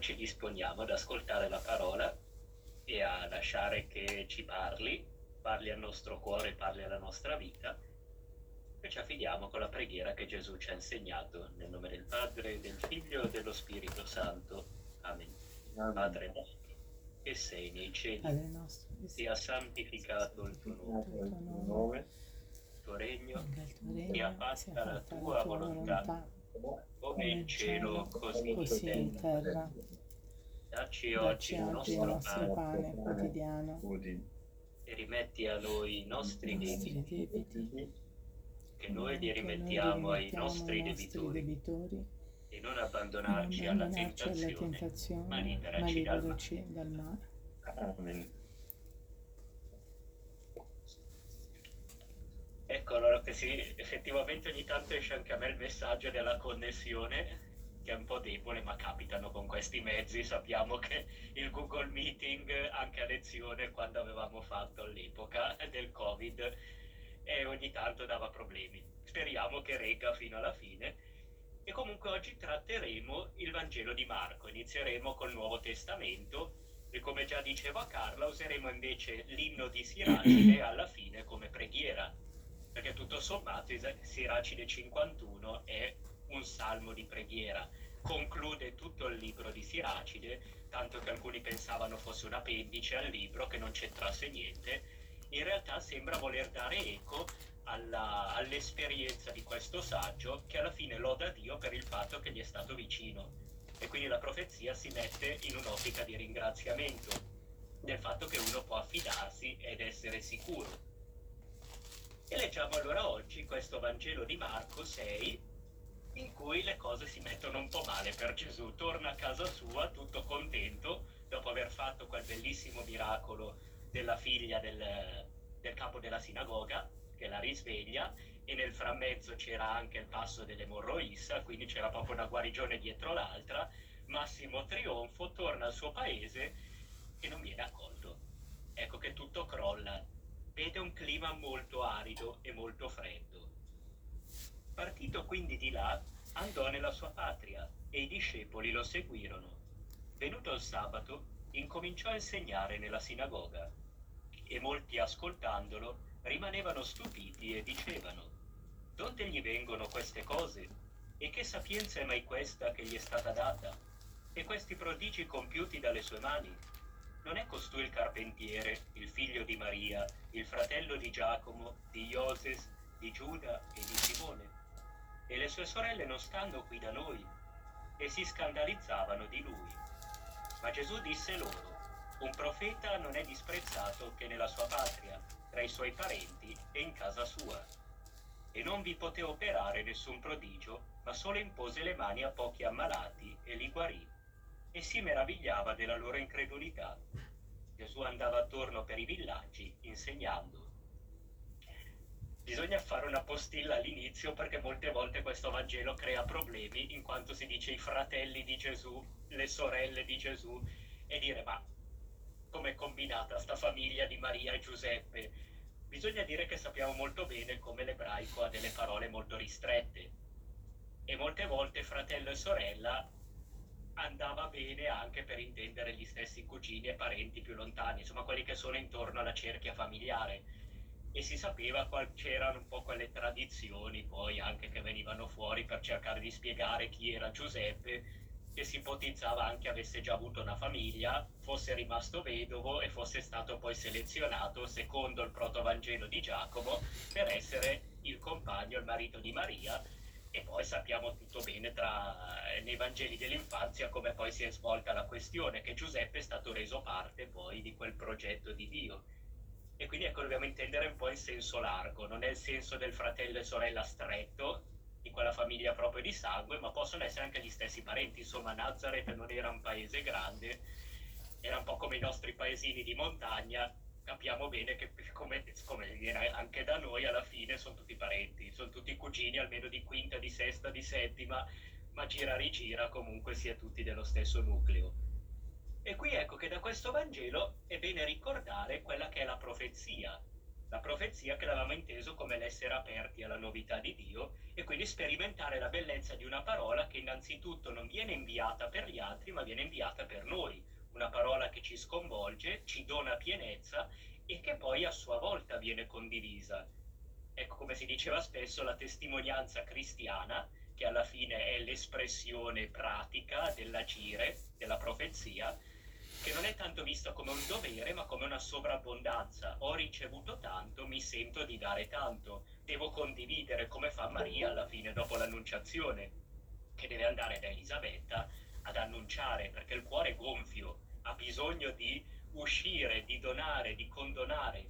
ci disponiamo ad ascoltare la parola e a lasciare che ci parli al nostro cuore, parli alla nostra vita, e ci affidiamo con la preghiera che Gesù ci ha insegnato, nel nome del Padre, del Figlio e dello Spirito Santo. Amen. Padre nostro, che sei nei cieli, sia santificato il tuo nome, il tuo regno, sia fatta la tua volontà, come in cielo, così in terra. Dacci oggi il nostro pane quotidiano e rimetti a noi i nostri debiti, che noi li rimettiamo ai nostri debitori, e non abbandonarci alla tentazione, ma liberaci dal male. Amen. Ecco, allora che sì, effettivamente ogni tanto esce anche a me il messaggio della connessione, che è un po' debole, ma capitano con questi mezzi. Sappiamo che il Google Meeting, anche a lezione, quando avevamo fatto all'epoca del Covid, e ogni tanto dava problemi. Speriamo che regga fino alla fine. E comunque oggi tratteremo il Vangelo di Marco, inizieremo col Nuovo Testamento e, come già diceva Carla, useremo invece l'inno di Siracide alla fine come preghiera, perché tutto sommato Siracide 51 è un salmo di preghiera, conclude tutto il libro di Siracide, tanto che alcuni pensavano fosse un appendice al libro che non c'entrasse niente. In realtà sembra voler dare eco all'esperienza di questo saggio, che alla fine loda Dio per il fatto che gli è stato vicino, e quindi la profezia si mette in un'ottica di ringraziamento del fatto che uno può affidarsi ed essere sicuro. E leggiamo allora oggi questo Vangelo di Marco 6, in cui le cose si mettono un po' male per Gesù. Torna a casa sua tutto contento dopo aver fatto quel bellissimo miracolo della figlia del capo della sinagoga, che la risveglia, e nel frammezzo c'era anche il passo dell'emorroissa, quindi c'era proprio una guarigione dietro l'altra. Massimo trionfo, torna al suo paese e non viene accolto. Ecco che tutto crolla, vede un clima molto arido e molto freddo. Partito quindi di là, andò nella sua patria e i discepoli lo seguirono. Venuto il sabato, incominciò a insegnare nella sinagoga, e molti, ascoltandolo, rimanevano stupiti e dicevano: «Donde gli vengono queste cose? E che sapienza è mai questa che gli è stata data? E questi prodigi compiuti dalle sue mani? Non è costui il carpentiere, il figlio di Maria, il fratello di Giacomo, di Ioses, di Giuda e di Simone? E le sue sorelle non stanno qui da noi?» E si scandalizzavano di lui. Ma Gesù disse loro: «Un profeta non è disprezzato che nella sua patria, tra i suoi parenti e in casa sua. E non vi poté operare nessun prodigio, ma solo impose le mani a pochi ammalati e li guarì. E si meravigliava della loro incredulità. Gesù andava attorno per i villaggi insegnando». Bisogna fare una postilla all'inizio, perché molte volte questo Vangelo crea problemi, in quanto si dice i fratelli di Gesù, le sorelle di Gesù, e dire: ma com'è combinata sta famiglia di Maria e Giuseppe? Bisogna dire che sappiamo molto bene come l'ebraico ha delle parole molto ristrette, e molte volte fratello e sorella andava bene anche per intendere gli stessi cugini e parenti più lontani, insomma quelli che sono intorno alla cerchia familiare. E si sapeva c'erano un po' quelle tradizioni poi anche che venivano fuori per cercare di spiegare chi era Giuseppe, che si ipotizzava anche avesse già avuto una famiglia, fosse rimasto vedovo e fosse stato poi selezionato, secondo il protovangelo di Giacomo, per essere il compagno, il marito di Maria. E poi sappiamo tutto bene nei Vangeli dell'infanzia come poi si è svolta la questione, che Giuseppe è stato reso parte poi di quel progetto di Dio. E quindi ecco, dobbiamo intendere un po' in senso largo, non è il senso del fratello e sorella stretto, di quella famiglia proprio di sangue, ma possono essere anche gli stessi parenti. Insomma, Nazareth non era un paese grande, era un po' come i nostri paesini di montagna. Capiamo bene che come viene anche da noi, alla fine sono tutti parenti, sono tutti cugini, almeno di quinta, di sesta, di settima, ma gira rigira comunque si è tutti dello stesso nucleo. E qui ecco che da questo Vangelo è bene ricordare quella che è la profezia, La profezia che l'avevamo inteso come l'essere aperti alla novità di Dio e quindi sperimentare la bellezza di una parola che innanzitutto non viene inviata per gli altri, ma viene inviata per noi. Una parola che ci sconvolge, ci dona pienezza e che poi a sua volta viene condivisa. Ecco, come si diceva spesso, la testimonianza cristiana, che alla fine è l'espressione pratica dell'agire, della profezia, che non è tanto vista come un dovere, ma come una sovrabbondanza. Ho ricevuto tanto, mi sento di dare tanto. Devo condividere, come fa Maria alla fine, dopo l'annunciazione, che deve andare da Elisabetta ad annunciare, perché il cuore è gonfio, ha bisogno di uscire, di donare, di condonare.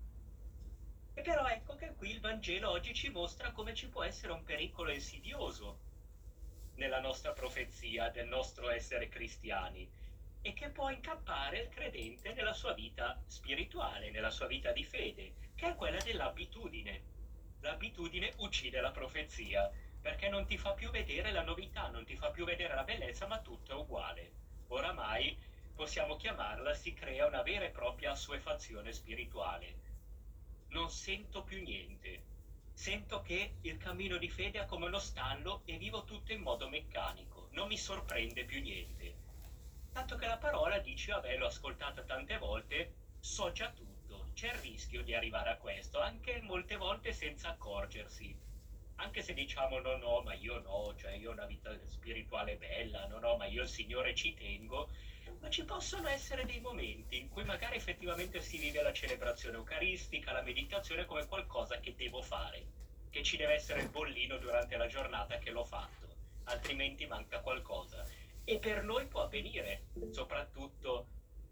E però ecco che qui il Vangelo oggi ci mostra come ci può essere un pericolo insidioso nella nostra profezia, del nostro essere cristiani, e che può incappare il credente nella sua vita spirituale, nella sua vita di fede, che è quella dell'abitudine. L'abitudine uccide la profezia, perché non ti fa più vedere la novità, non ti fa più vedere la bellezza, ma tutto è uguale. Oramai possiamo chiamarla, si crea una vera e propria assuefazione spirituale. Non sento più niente. Sento che il cammino di fede è come uno stallo e vivo tutto in modo meccanico. Non mi sorprende più niente. Tanto che la parola dice, vabbè, l'ho ascoltata tante volte, so già tutto. C'è il rischio di arrivare a questo, anche molte volte senza accorgersi. Anche se diciamo no, no, ma io no, cioè io ho una vita spirituale bella, no, no, ma io il Signore ci tengo, ma ci possono essere dei momenti in cui magari effettivamente si vive la celebrazione eucaristica, la meditazione come qualcosa che devo fare, che ci deve essere il bollino durante la giornata che l'ho fatto, altrimenti manca qualcosa. E per noi può avvenire, soprattutto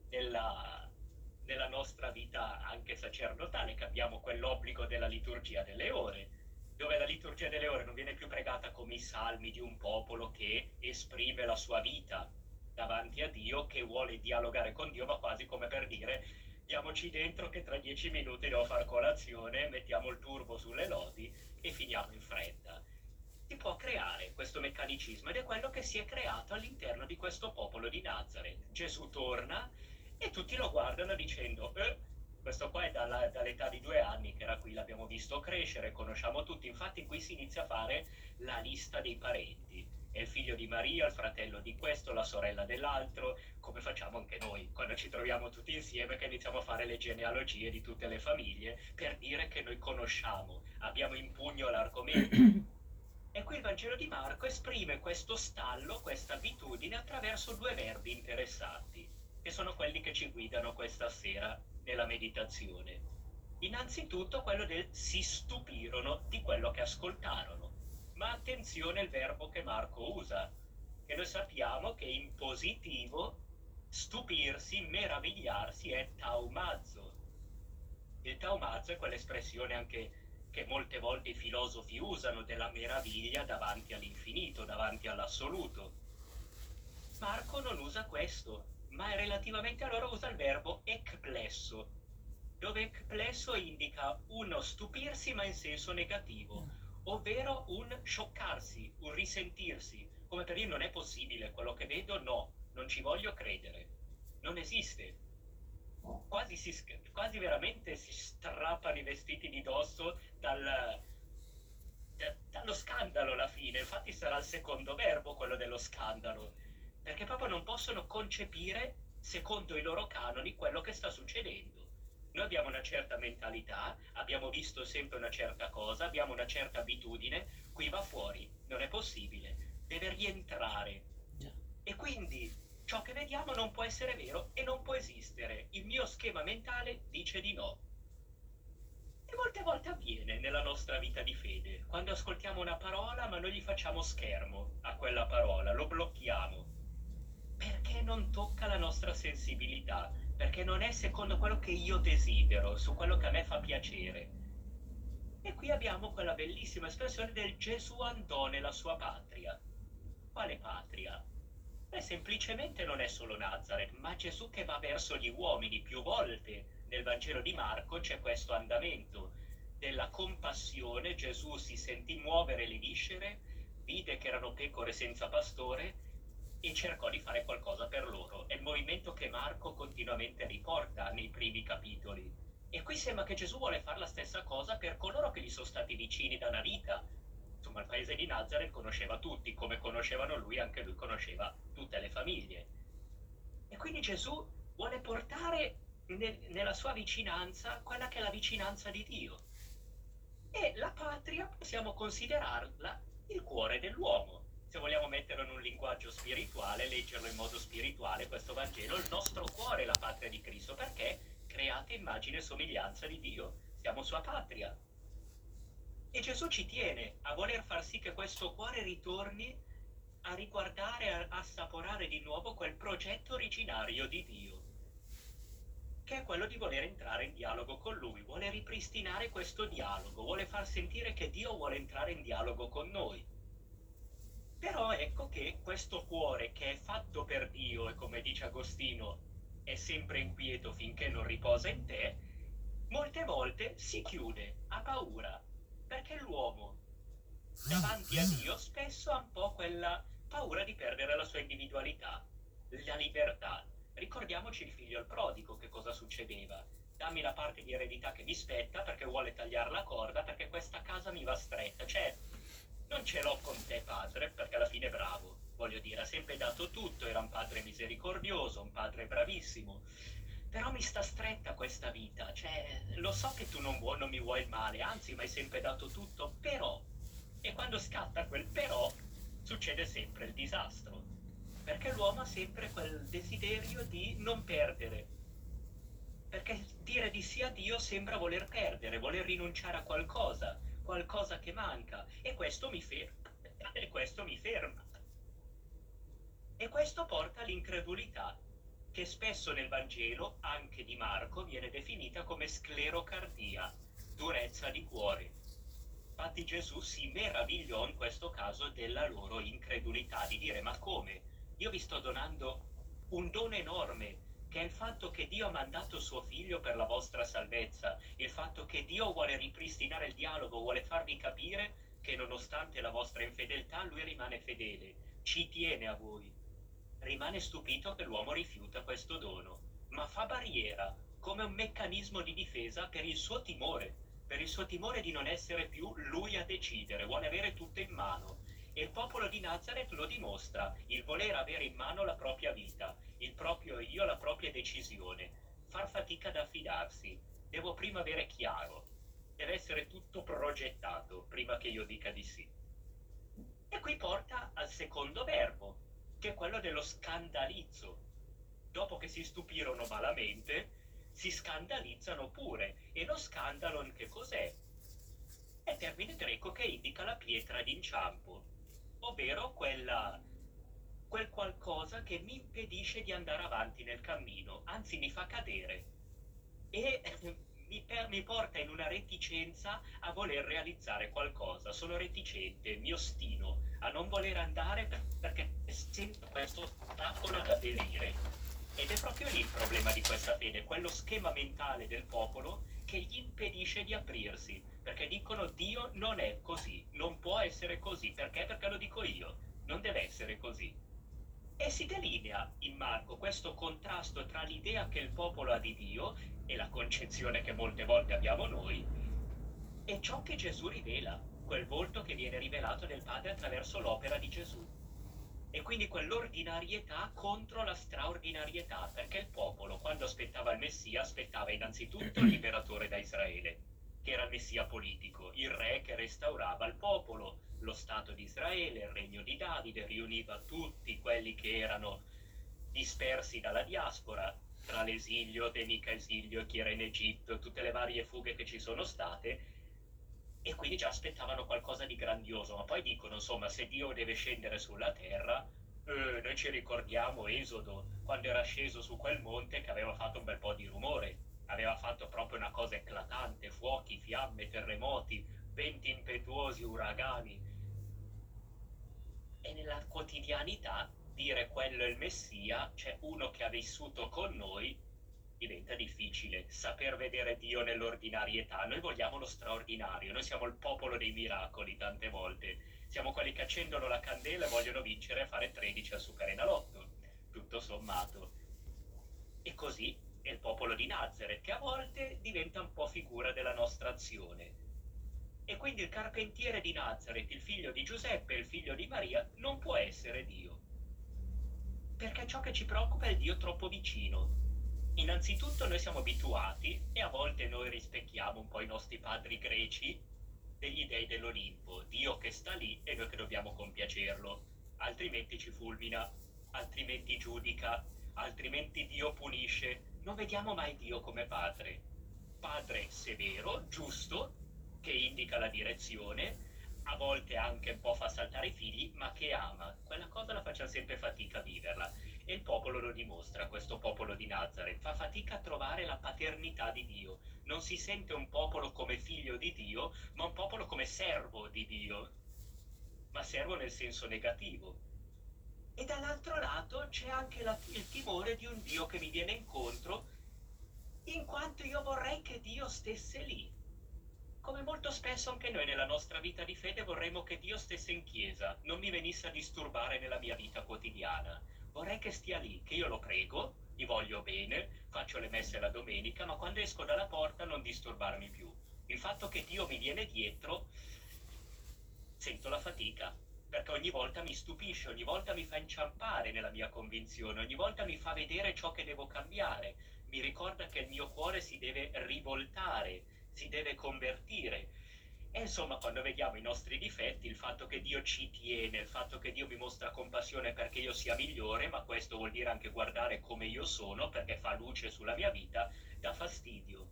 nella nostra vita anche sacerdotale, che abbiamo quell'obbligo della liturgia delle ore, dove la liturgia delle ore non viene più pregata come i salmi di un popolo che esprime la sua vita davanti a Dio, che vuole dialogare con Dio, ma quasi come per dire diamoci dentro che tra 10 minuti devo fare colazione, mettiamo il turbo sulle lodi e finiamo in fretta. Si può creare questo meccanicismo ed è quello che si è creato all'interno di questo popolo di Nazareth. Gesù torna e tutti lo guardano dicendo questo qua è dall'età di 2 anni che era qui, l'abbiamo visto crescere, conosciamo tutti, infatti qui si inizia a fare la lista dei parenti. È il figlio di Maria, il fratello di questo, la sorella dell'altro, come facciamo anche noi quando ci troviamo tutti insieme, che iniziamo a fare le genealogie di tutte le famiglie per dire che noi conosciamo, abbiamo in pugno l'argomento. E qui il Vangelo di Marco esprime questo stallo, questa abitudine attraverso due verbi interessanti, che sono quelli che ci guidano questa sera nella meditazione. Innanzitutto quello del si stupirono di quello che ascoltarono. Ma attenzione al verbo che Marco usa, che noi sappiamo che in positivo stupirsi, meravigliarsi è taumazzo. Il taumazzo è quell'espressione anche che molte volte i filosofi usano, della meraviglia davanti all'infinito, davanti all'assoluto. Marco non usa questo, ma relativamente a loro usa il verbo ekplesso, dove ekplesso indica uno stupirsi ma in senso negativo, ovvero un scioccarsi, un risentirsi, come per dire non è possibile quello che vedo, no, non ci voglio credere, non esiste. Quasi veramente si strappano i vestiti di dosso dallo scandalo alla fine. Infatti sarà il secondo verbo quello dello scandalo, perché proprio non possono concepire secondo i loro canoni quello che sta succedendo. Noi abbiamo una certa mentalità, abbiamo visto sempre una certa cosa, abbiamo una certa abitudine, qui va fuori, non è possibile, deve rientrare. E quindi ciò che vediamo non può essere vero e non può esistere. Il mio schema mentale dice di no. E molte volte avviene nella nostra vita di fede, quando ascoltiamo una parola ma non gli facciamo schermo a quella parola, lo blocchiamo, perché non tocca la nostra sensibilità, perché non è secondo quello che io desidero, su quello che a me fa piacere. E qui abbiamo quella bellissima espressione del Gesù andò nella sua patria. Quale patria? Beh, semplicemente non è solo Nazareth, ma Gesù che va verso gli uomini. Più volte nel Vangelo di Marco c'è questo andamento della compassione. Gesù si sentì muovere le viscere, vide che erano pecore senza pastore e cercò di fare qualcosa per loro. È il movimento che Marco continuamente riporta nei primi capitoli. E qui sembra che Gesù vuole fare la stessa cosa per coloro che gli sono stati vicini dalla vita. Insomma, il paese di Nazareth conosceva tutti, come conoscevano lui, anche lui conosceva tutte le famiglie. E quindi Gesù vuole portare nella sua vicinanza quella che è la vicinanza di Dio. E la patria possiamo considerarla il cuore dell'uomo. Se vogliamo metterlo in un linguaggio spirituale, leggerlo in modo spirituale, questo Vangelo, il nostro cuore è la patria di Cristo, perché create immagine e somiglianza di Dio. Siamo sua patria. E Gesù ci tiene a voler far sì che questo cuore ritorni a riguardare, a assaporare di nuovo quel progetto originario di Dio, che è quello di voler entrare in dialogo con Lui, vuole ripristinare questo dialogo, vuole far sentire che Dio vuole entrare in dialogo con noi. Però ecco che questo cuore che è fatto per Dio e come dice Agostino è sempre inquieto finché non riposa in te, molte volte si chiude, ha paura, perché l'uomo davanti a Dio spesso ha un po' quella paura di perdere la sua individualità, la libertà. Ricordiamoci il figlio al prodigo, che cosa succedeva. Dammi la parte di eredità che mi spetta perché vuole tagliare la corda, perché questa casa mi va stretta. Cioè, non ce l'ho con te padre, perché alla fine è bravo. Voglio dire, ha sempre dato tutto, era un padre misericordioso, un padre bravissimo. Però mi sta stretta questa vita, cioè, lo so che tu non mi vuoi il male, anzi, mi hai sempre dato tutto, però... E quando scatta quel però, succede sempre il disastro. Perché l'uomo ha sempre quel desiderio di non perdere. Perché dire di sì a Dio sembra voler perdere, voler rinunciare a qualcosa, qualcosa che manca. E questo mi ferma. E questo mi ferma. E questo porta all'incredulità, che spesso nel Vangelo, anche di Marco, viene definita come sclerocardia, durezza di cuore. Infatti Gesù si meravigliò in questo caso della loro incredulità, di dire: ma come? Io vi sto donando un dono enorme, che è il fatto che Dio ha mandato suo figlio per la vostra salvezza, il fatto che Dio vuole ripristinare il dialogo, vuole farvi capire che nonostante la vostra infedeltà lui rimane fedele, ci tiene a voi. Rimane stupito che l'uomo rifiuta questo dono, ma fa barriera come un meccanismo di difesa per il suo timore di non essere più lui a decidere, vuole avere tutto in mano. E il popolo di Nazareth lo dimostra, il voler avere in mano la propria vita, il proprio io, la propria decisione, far fatica ad affidarsi. Devo prima avere chiaro, deve essere tutto progettato prima che io dica di sì. E qui porta al secondo verbo, che è quello dello scandalizzo. Dopo che si stupirono malamente, si scandalizzano pure. E lo scandalo che cos'è? È termine greco che indica la pietra d'inciampo, ovvero quel qualcosa che mi impedisce di andare avanti nel cammino, anzi mi fa cadere e mi porta in una reticenza a voler realizzare qualcosa. Sono reticente, mi ostino a non voler andare perché sento questo ostacolo ad aderire. Ed è proprio lì il problema di questa fede, quello schema mentale del popolo che gli impedisce di aprirsi, perché dicono Dio non è così, non può essere così, perché? Perché lo dico io, non deve essere così. E si delinea in Marco questo contrasto tra l'idea che il popolo ha di Dio e la concezione che molte volte abbiamo noi, e ciò che Gesù rivela, quel volto che viene rivelato del Padre attraverso l'opera di Gesù. E quindi quell'ordinarietà contro la straordinarietà, perché il popolo, quando aspettava il Messia, aspettava innanzitutto il liberatore da Israele, che era il Messia politico, il re che restaurava il popolo, lo Stato di Israele, il regno di Davide, riuniva tutti quelli che erano dispersi dalla diaspora, tra l'esilio, De mica esilio, chi era in Egitto, tutte le varie fughe che ci sono state, e quindi già aspettavano qualcosa di grandioso, ma poi dicono, insomma, se Dio deve scendere sulla terra, noi ci ricordiamo Esodo, quando era sceso su quel monte che aveva fatto un bel po' di rumore, aveva fatto proprio una cosa eclatante, fuochi, fiamme, terremoti, venti impetuosi, uragani. E nella quotidianità dire quello è il Messia, c'è uno che ha vissuto con noi, diventa difficile saper vedere Dio nell'ordinarietà. Noi vogliamo lo straordinario, noi siamo il popolo dei miracoli tante volte, siamo quelli che accendono la candela e vogliono vincere a fare 13 al Superenalotto, tutto sommato. E così è il popolo di Nazareth, che a volte diventa un po' figura della nostra azione. E quindi il carpentiere di Nazareth, il figlio di Giuseppe, il figlio di Maria, non può essere Dio. Perché ciò che ci preoccupa è il Dio troppo vicino. Innanzitutto noi siamo abituati, e a volte noi rispecchiamo un po' i nostri padri greci, degli dei dell'Olimpo, Dio che sta lì e noi che dobbiamo compiacerlo, altrimenti ci fulmina, altrimenti giudica, altrimenti Dio punisce. Non vediamo mai Dio come padre. Padre severo, giusto, che indica la direzione, a volte anche un po' fa saltare i figli, ma che ama. Quella cosa la facciamo sempre fatica a viverla. E il popolo lo dimostra, questo popolo di Nazareth. Fa fatica a trovare la paternità di Dio. Non si sente un popolo come figlio di Dio, ma un popolo come servo di Dio. Ma servo nel senso negativo. E dall'altro lato c'è anche il timore di un Dio che mi viene incontro, in quanto io vorrei che Dio stesse lì. Come molto spesso anche noi nella nostra vita di fede vorremmo che Dio stesse in chiesa, non mi venisse a disturbare nella mia vita quotidiana. Vorrei che stia lì, che io lo prego, gli voglio bene, faccio le messe la domenica, ma quando esco dalla porta non disturbarmi più. Il fatto che Dio mi viene dietro, sento la fatica, perché ogni volta mi stupisce, ogni volta mi fa inciampare nella mia convinzione, ogni volta mi fa vedere ciò che devo cambiare, mi ricorda che il mio cuore si deve rivoltare, si deve convertire. E insomma, quando vediamo i nostri difetti, il fatto che Dio ci tiene, il fatto che Dio mi mostra compassione perché io sia migliore, ma questo vuol dire anche guardare come io sono, perché fa luce sulla mia vita, dà fastidio.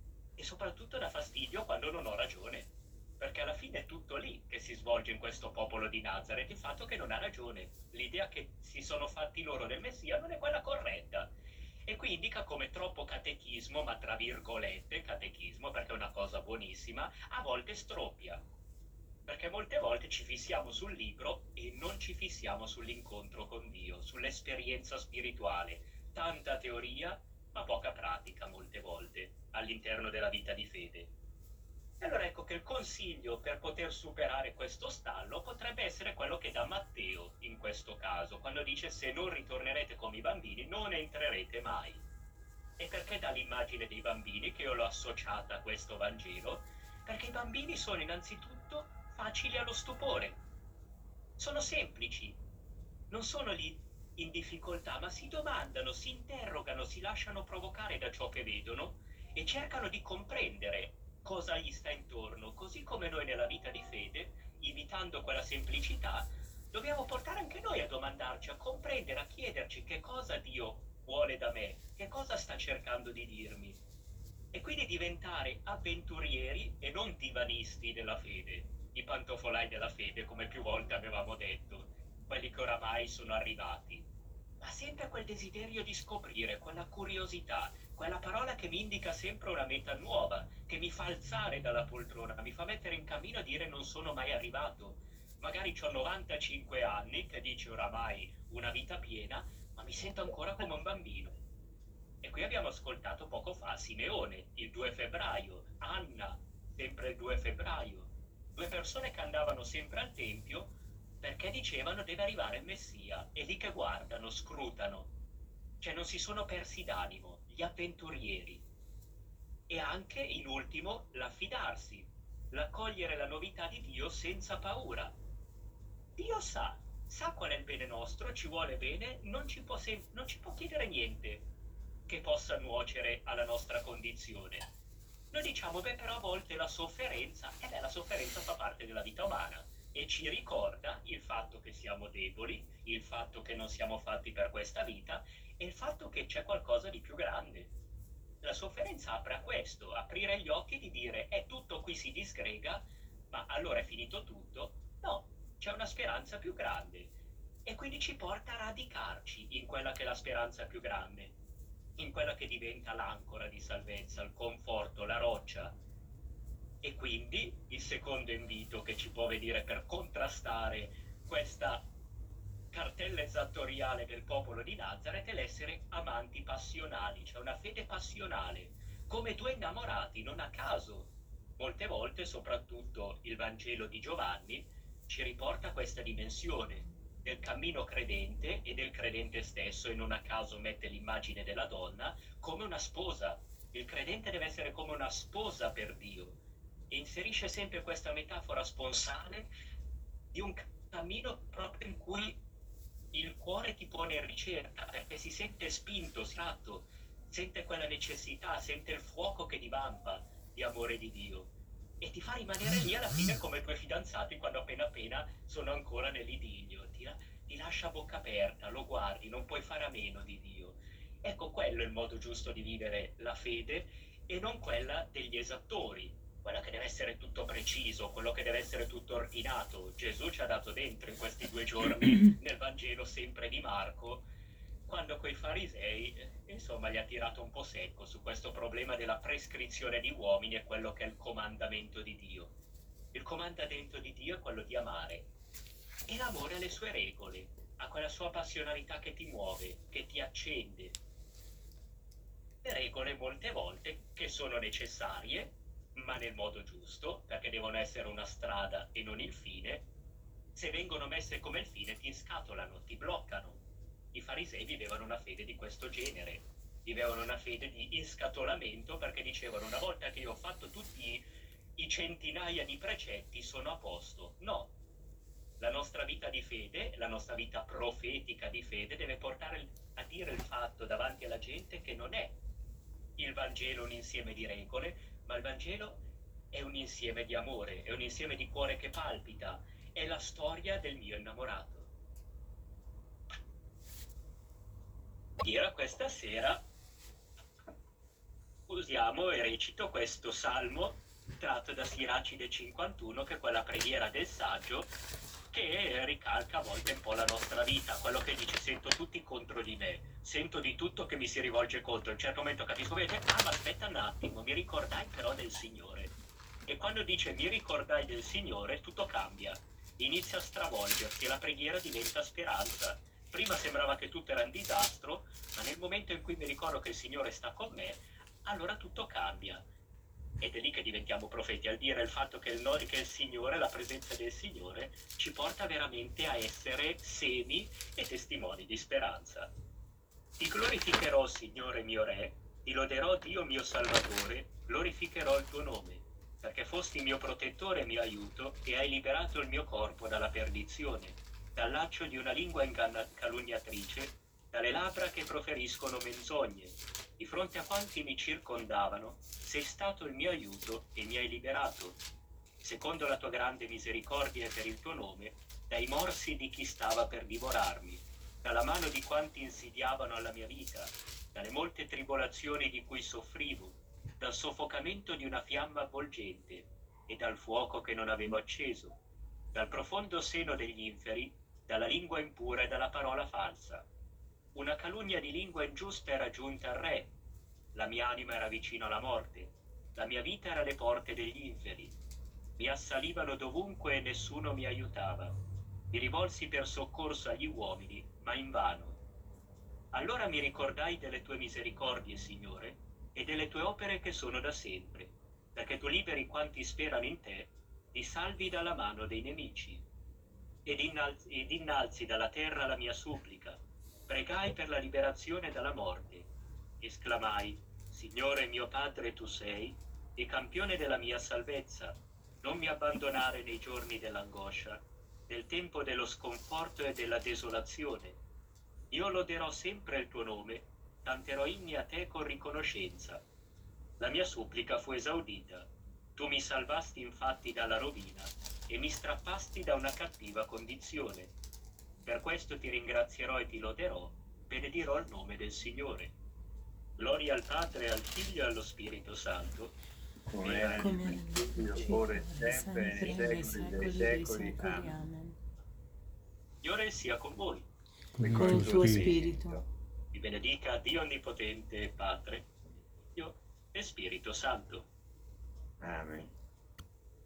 E soprattutto dà fastidio quando non ho ragione, perché alla fine è tutto lì che si svolge in questo popolo di Nazareth, il fatto che non ha ragione, l'idea che si sono fatti loro del Messia non è quella corretta. E qui indica come troppo catechismo, ma tra virgolette catechismo, perché è una cosa buonissima, a volte stroppia. Perché molte volte ci fissiamo sul libro e non ci fissiamo sull'incontro con Dio, sull'esperienza spirituale. Tanta teoria, ma poca pratica molte volte all'interno della vita di fede. E allora ecco che il consiglio per poter superare questo stallo potrebbe essere quello che dà Matteo in questo caso, quando dice: se non ritornerete come i bambini non entrerete mai. E perché dà l'immagine dei bambini, che io l'ho associata a questo Vangelo? Perché i bambini sono innanzitutto facili allo stupore, sono semplici, non sono lì in difficoltà, ma si domandano, si interrogano, si lasciano provocare da ciò che vedono e cercano di comprendere cosa gli sta intorno, così come noi nella vita di fede, imitando quella semplicità, dobbiamo portare anche noi a domandarci, a comprendere, a chiederci che cosa Dio vuole da me, che cosa sta cercando di dirmi. E quindi diventare avventurieri e non divanisti della fede, i pantofolai della fede, come più volte avevamo detto, quelli che oramai sono arrivati. Ma sempre quel desiderio di scoprire, quella curiosità, quella parola che mi indica sempre una meta nuova, che mi fa alzare dalla poltrona, mi fa mettere in cammino a dire non sono mai arrivato. Magari ho 95 anni, che dice oramai una vita piena, ma mi sento ancora come un bambino. E qui abbiamo ascoltato poco fa Simeone, il 2 febbraio, Anna, sempre il 2 febbraio. Due persone che andavano sempre al Tempio perché dicevano deve arrivare il Messia, e lì che guardano, scrutano. Cioè non si sono persi d'animo, gli avventurieri. E anche, in ultimo, l'affidarsi, l'accogliere la novità di Dio senza paura. Dio sa qual è il bene nostro, ci vuole bene, non ci può chiedere niente che possa nuocere alla nostra condizione. Noi diciamo, beh, però a volte la sofferenza fa parte della vita umana e ci ricorda il fatto che siamo deboli, il fatto che non siamo fatti per questa vita e il fatto che c'è qualcosa di più grande. La sofferenza apre a questo, aprire gli occhi di dire, tutto qui si disgrega, ma allora è finito tutto? No, c'è una speranza più grande e quindi ci porta a radicarci in quella che è la speranza più grande, in quella che diventa l'ancora di salvezza, il conforto, la roccia. E quindi il secondo invito che ci può venire per contrastare questa cartella esattoriale del popolo di Nazareth è l'essere amanti passionali, cioè una fede passionale, come due innamorati, non a caso. Molte volte, soprattutto il Vangelo di Giovanni, ci riporta questa dimensione del cammino credente e del credente stesso, e non a caso mette l'immagine della donna come una sposa. Il credente deve essere come una sposa per Dio, e inserisce sempre questa metafora sponsale di un cammino proprio in cui il cuore ti pone in ricerca, perché si sente spinto, sfratto, sente quella necessità, sente il fuoco che divampa di amore di Dio, e ti fa rimanere lì alla fine come i tuoi fidanzati quando appena sono ancora nell'idillio, ti lascia a bocca aperta, lo guardi, non puoi fare a meno di Dio. Ecco, quello è il modo giusto di vivere la fede, e non quella degli esattori, quella che deve essere tutto preciso, quello che deve essere tutto ordinato. Gesù ci ha dato dentro in questi 2 giorni, nel Vangelo sempre di Marco, quando quei farisei, insomma, gli ha tirato un po' secco su questo problema della prescrizione di uomini e quello che è il comandamento di Dio. Il comandamento di Dio è quello di amare, e l'amore ha le sue regole, ha quella sua passionalità che ti muove, che ti accende. Le regole molte volte che sono necessarie, ma nel modo giusto, perché devono essere una strada e non il fine. Se vengono messe come il fine ti scatolano, ti bloccano. I farisei vivevano una fede di questo genere, vivevano una fede di inscatolamento, perché dicevano: una volta che io ho fatto tutti i centinaia di precetti sono a posto. No, la nostra vita di fede, la nostra vita profetica di fede deve portare a dire il fatto davanti alla gente che non è il Vangelo un insieme di regole, ma il Vangelo è un insieme di amore, è un insieme di cuore che palpita, è la storia del mio innamorato. Io questa sera usiamo e recito questo salmo tratto da Siracide 51, che è quella preghiera del saggio che ricalca a volte un po' la nostra vita, quello che dice: sento tutti contro di me, sento di tutto che mi si rivolge contro. In un certo momento capisco, vedete, ma aspetta un attimo, mi ricordai però del Signore. E quando dice mi ricordai del Signore, tutto cambia, inizia a stravolgersi e la preghiera diventa speranza. Prima sembrava che tutto era un disastro, ma nel momento in cui mi ricordo che il Signore sta con me, allora tutto cambia. Ed è lì che diventiamo profeti, al dire il fatto che il Signore, la presenza del Signore, ci porta veramente a essere semi e testimoni di speranza. Ti glorificherò, Signore mio Re, ti loderò, Dio mio Salvatore, glorificherò il tuo nome, perché fosti mio protettore e mio aiuto, e hai liberato il mio corpo dalla perdizione, dal laccio di una lingua calunniatrice, dalle labbra che proferiscono menzogne. Di fronte a quanti mi circondavano, sei stato il mio aiuto e mi hai liberato. Secondo la tua grande misericordia e per il tuo nome, dai morsi di chi stava per divorarmi, dalla mano di quanti insidiavano alla mia vita, dalle molte tribolazioni di cui soffrivo, dal soffocamento di una fiamma avvolgente e dal fuoco che non avevo acceso, dal profondo seno degli inferi, dalla lingua impura e dalla parola falsa. Una calunnia di lingua ingiusta era giunta al re, la mia anima era vicino alla morte, la mia vita era alle porte degli inferi. Mi assalivano dovunque e nessuno mi aiutava. Mi rivolsi per soccorso agli uomini, ma invano. Allora mi ricordai delle tue misericordie, Signore, e delle tue opere che sono da sempre, perché tu liberi quanti sperano in te, li salvi dalla mano dei nemici. Ed innalzi dalla terra la mia supplica. Pregai per la liberazione dalla morte. Esclamai: Signore mio Padre tu sei, e campione della mia salvezza. Non mi abbandonare nei giorni dell'angoscia, nel tempo dello sconforto e della desolazione. Io loderò sempre il tuo nome, canterò inni a te con riconoscenza. La mia supplica fu esaudita. Tu mi salvasti infatti dalla rovina e mi strappasti da una cattiva condizione. Per questo ti ringrazierò e ti loderò, benedirò il nome del Signore. Gloria al Padre, al Figlio e allo Spirito Santo, come era nel principio, ora e sempre, nei secoli dei secoli. Amen. Signore sia con voi. Con il tuo spirito. Vi benedica Dio Onnipotente, Padre, Figlio e Spirito Santo. Amen.